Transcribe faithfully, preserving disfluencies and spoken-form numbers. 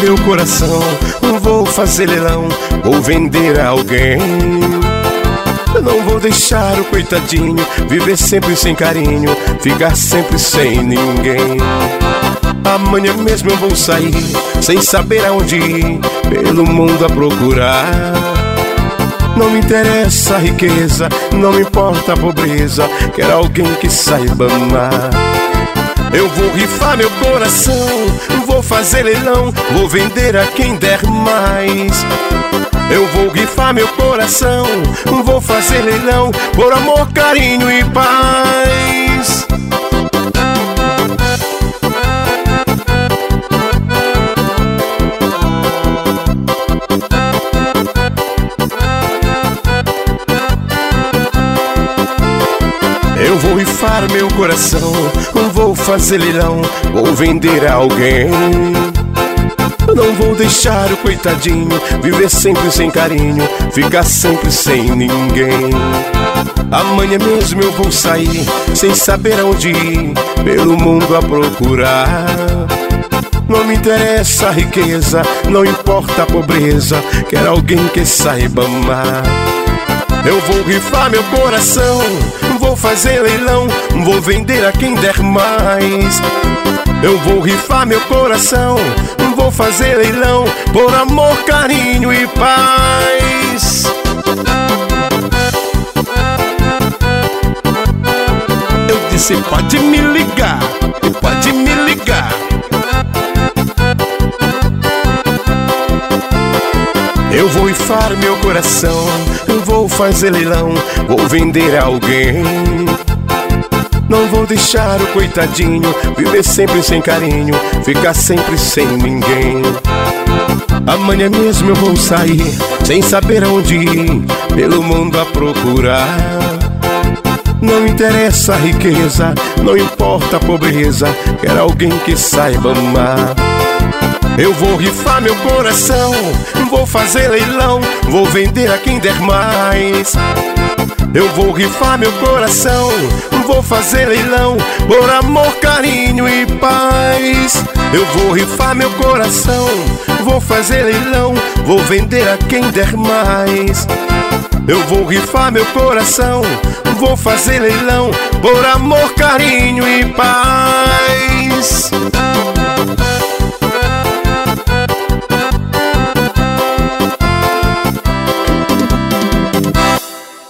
meu coração, vou fazer leilão, vou vender a alguém. Eu não vou deixar o coitadinho viver sempre sem carinho, ficar sempre sem ninguém. Amanhã mesmo eu vou sair, sem saber aonde ir, pelo mundo a procurar. Não me interessa a riqueza, não me importa a pobreza, quero alguém que saiba amar. Eu vou rifar meu coração, vou fazer leilão, vou vender a quem der mais. Eu vou rifar meu coração, vou fazer leilão, por amor, carinho e paz. Eu vou rifar meu coração, vou fazer leilão, vou vender a alguém. Não vou deixar o coitadinho viver sempre sem carinho, ficar sempre sem ninguém. Amanhã mesmo eu vou sair, sem saber aonde ir, pelo mundo a procurar. Não me interessa a riqueza, não importa a pobreza, quero alguém que saiba amar. Eu vou rifar meu coração, vou fazer leilão, vou vender a quem der mais. Eu vou rifar meu coração, vou fazer leilão, por amor, carinho e paz. Eu disse pode me ligar, pode me ligar. Eu vou rifar meu coração, vou fazer leilão, vou vender a alguém. Não vou deixar o coitadinho viver sempre sem carinho, ficar sempre sem ninguém. Amanhã mesmo eu vou sair, sem saber aonde ir, pelo mundo a procurar. Não interessa a riqueza, não importa a pobreza, quero alguém que saiba amar. Eu vou rifar meu coração, vou fazer leilão, vou vender a quem der mais. Eu vou rifar meu coração, vou fazer leilão, por amor, carinho e paz. Eu vou rifar meu coração, vou fazer leilão, vou vender a quem der mais. Eu vou rifar meu coração, vou fazer leilão, por amor, carinho e paz.